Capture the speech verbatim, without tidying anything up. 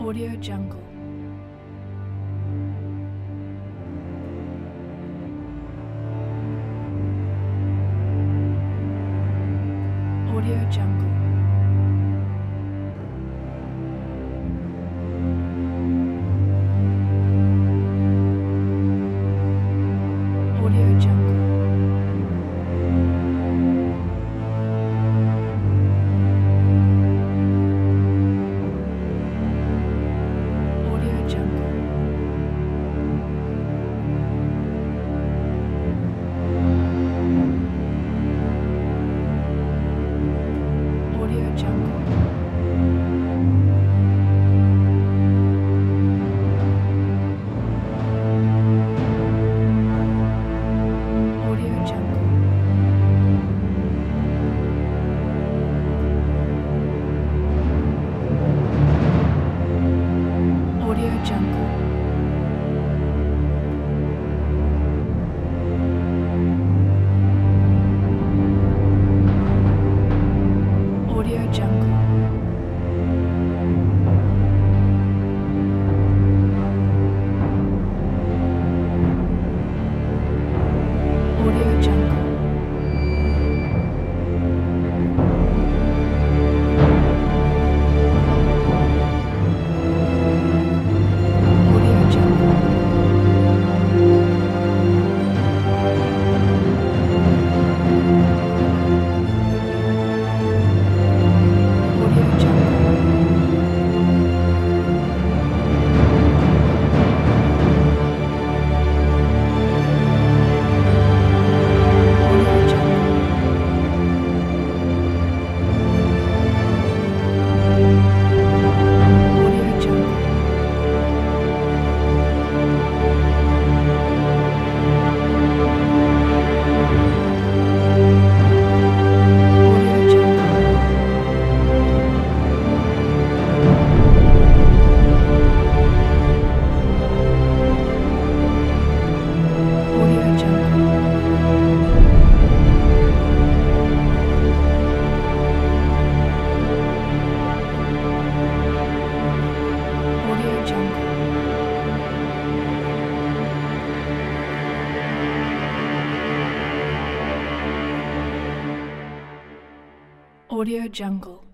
Audio Jungle. Audio Jungle. Audio Jungle. Audio Jungle. Audio Jungle. Audio Jungle. Audio Jungle. Audio Jungle. Audio Jungle. Audio Jungle. Audio Jungle. Audio Jungle. Audio Jungle. Audio Jungle. Audio Jungle. Audio Jungle. Audio Jungle.